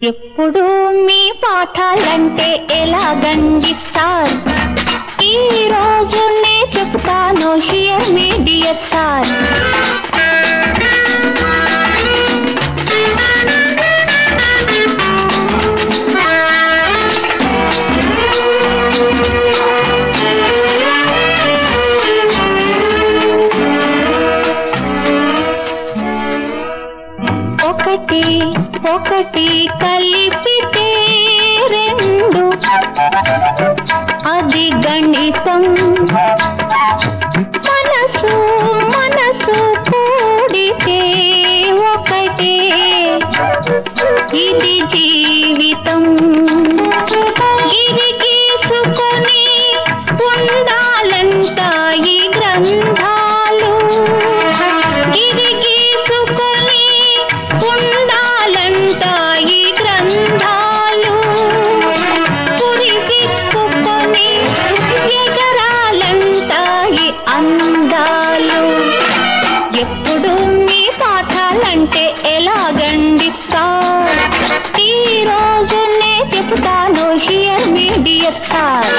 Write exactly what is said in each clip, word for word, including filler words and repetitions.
ఎప్పుడు మీ పాఠాలంటే ఎలాగండి సార్? ఈ రోజు నే చెప్తాను హియర్ మీ డియర్ సార్. ఒకటి ఒకటి కలిపితే రెండు, అది గణితం. మనసు మనసు కూడితే ఒకటే, ఇది జీవితం. గిరిగీసుకొని ఉండాలంట ఈ గ్రంథాలు, గిరిగీసుకొని ఉండాలంట ఈ గ్రంథాలు. పురిదిప్పుకొని ఎగరాలంట ఈ అందాలు. ఎప్పుడు మీ పాఠాలంటే ఎలాగండి సార్? ఈ రోజు నే చెప్తాను హియర్ మీ డియర్ సార్.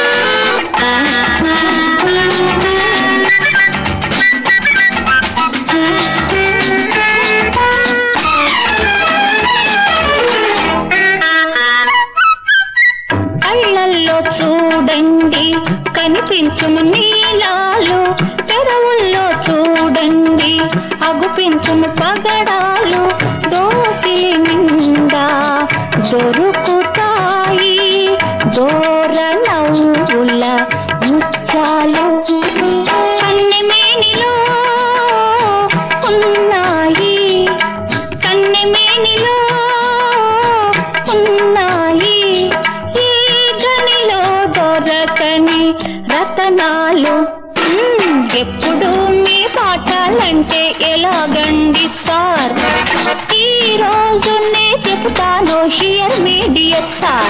కళ్ళల్లో చూడండి కనిపించును నీలాలు, పెదవుల్లో చూడండి అగుపించును పగడాలు. దోసిలి నిండా దొరుకుతాయి దూర నవ్వుల ముత్యాలు. కన్నెమేనిలో ఉన్నాయి, కన్నెమేనిలో ఉన్నాయి ఈ గనిలో దొరకని రతనాలు. ఎప్పుడు మీ పాఠాలంటే ఎలాగండి సార్? ఈ రోజు నే చెప్తాను హియర్ మీ డియర్ సార్.